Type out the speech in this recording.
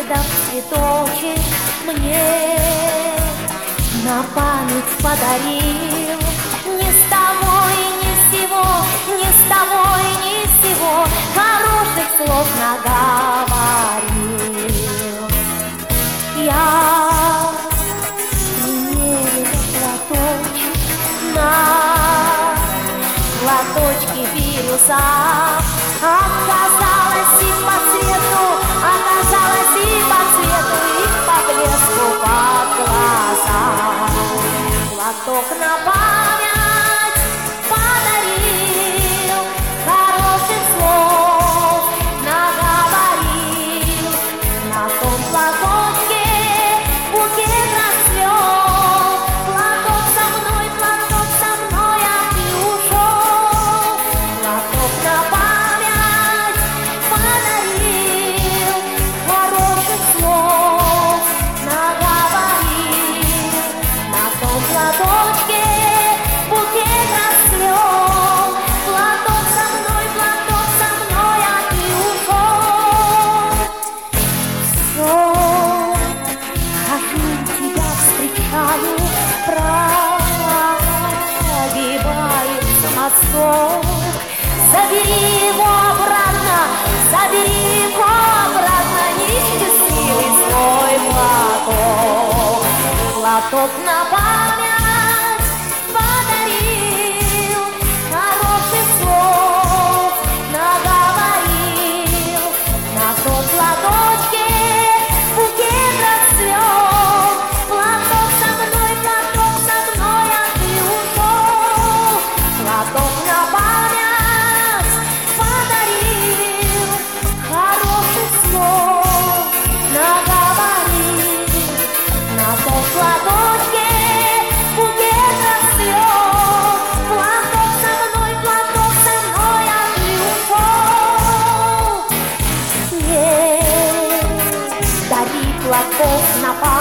дав цветочек мне, на память подарил. Ни с того и ни с сего, ни с того и ни с сего хороших слов наговорил. Я примерила платочек на платочке бирюза, оказалось и по цвету, оказалось и по цвету, и по блеску под глаза. Платок на память подарил, хороших слов наговорил. На том платочке букет расцвел. Платок со мной, а ты ушел. Платок на память подарил, хороших слов наговорил. На том платочке букет расцвел. Платок со мной, а ты ушел. Все, хожу, тебя встречаю, прогибается мосток. Забери его обратно, несчастливый свой платок. Платок на память подарил, хороших слов наговорил. На том платочке букет расцвел. Платок со мной, а ты ушел. Платок на память подарил, хороших слов наговорил. На том платочке букет расцвел. Платок со мной, а ты ушел. Нет, дари платок на память.